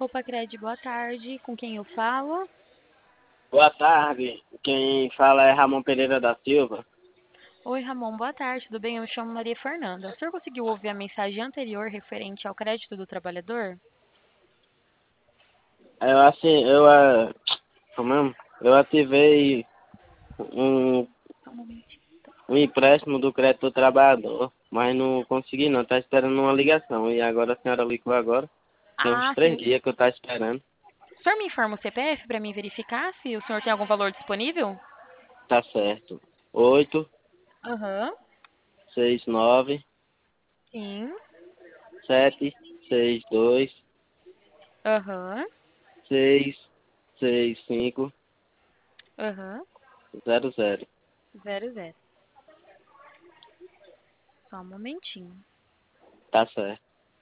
Copacred, boa tarde. Com quem eu falo? Boa tarde, quem fala é Ramon Pereira da Silva. Oi, Ramon, boa tarde. Tudo bem? Eu me chamo Maria Fernanda. O senhor conseguiu ouvir a mensagem anterior referente ao crédito do trabalhador? Eu assim, como é? Eu ativei um, Só um momentinho. um empréstimo do crédito do trabalhador, mas não consegui não, tá esperando uma ligação. E agora a senhora ligou agora, tem uns Ah, 3 dias que eu tá esperando. o senhor me informa o CPF para mim verificar se o senhor tem algum valor disponível? Tá certo. 8, Aham. 6, 9, Sim. 7, 6, 2, Aham. 6, 6, 5, Aham. 0, 0. 00. Só um momentinho. Tá certo.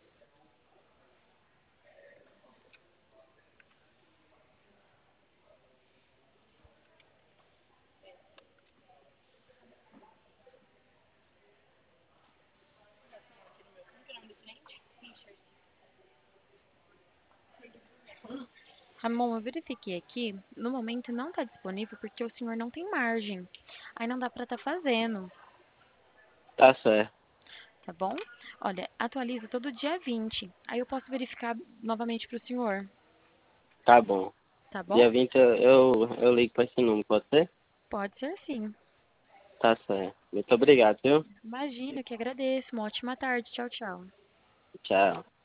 Ramon, eu verifiquei aqui. No momento não está disponível porque o senhor não tem margem. Aí não dá para estar fazendo. Tá certo. Tá bom? Olha, atualiza todo dia 20. Aí eu posso verificar novamente para o senhor. Tá bom. Tá bom? Dia 20 eu ligo pra esse número, pode ser? Pode ser sim. Tá certo. Muito obrigado, viu? Imagina, que agradeço. Uma ótima tarde. Tchau, tchau. Tchau.